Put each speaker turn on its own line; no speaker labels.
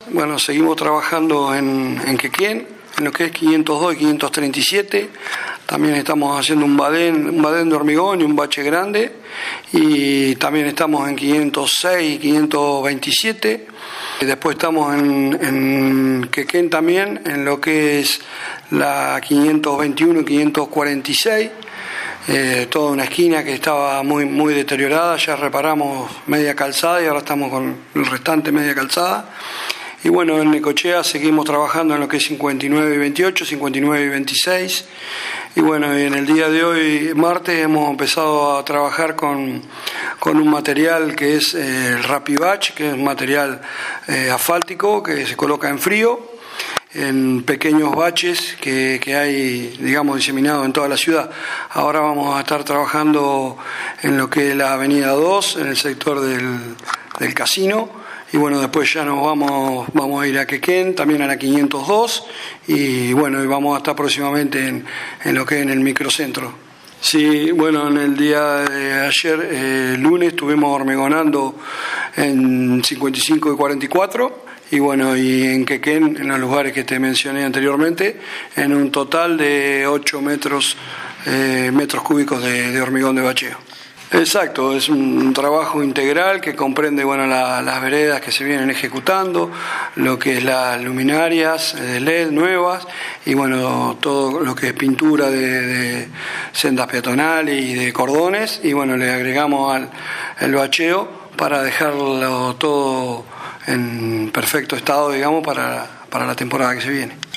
bueno, seguimos trabajando en Quequén, en lo que es 502 y 537. También estamos haciendo un badén de hormigón y un bache grande. Y también estamos en 506 y 527. Y después estamos en Quequén también, en lo que es la 521 y 546. Toda una esquina que estaba muy deteriorada. Ya reparamos media calzada y ahora estamos con el restante media calzada. Y bueno, en Necochea seguimos trabajando en lo que es 59 y 28, 59 y 26. Y bueno, y en el día de hoy, martes, hemos empezado a trabajar con un material que es el Rapibatch, que es un material asfáltico que se coloca en frío, en pequeños baches que hay, digamos, diseminados en toda la ciudad. Ahora vamos a estar trabajando en lo que es la Avenida 2, en el sector del casino. Y bueno, después ya nos vamos a ir a Quequén, también a la 502, y bueno, y vamos a estar próximamente en lo que es en el microcentro. Sí, bueno, en el día de ayer, lunes, estuvimos hormigonando en 55 y 44, y bueno, y en Quequén, en los lugares que te mencioné anteriormente, en un total de 8 metros cúbicos de hormigón de bacheo. Exacto, es un trabajo integral que comprende, bueno, las veredas que se vienen ejecutando, lo que es las luminarias de LED nuevas y bueno, todo lo que es pintura de sendas peatonales y de cordones, y bueno, le agregamos el bacheo para dejarlo todo en perfecto estado, digamos, para la temporada que se viene.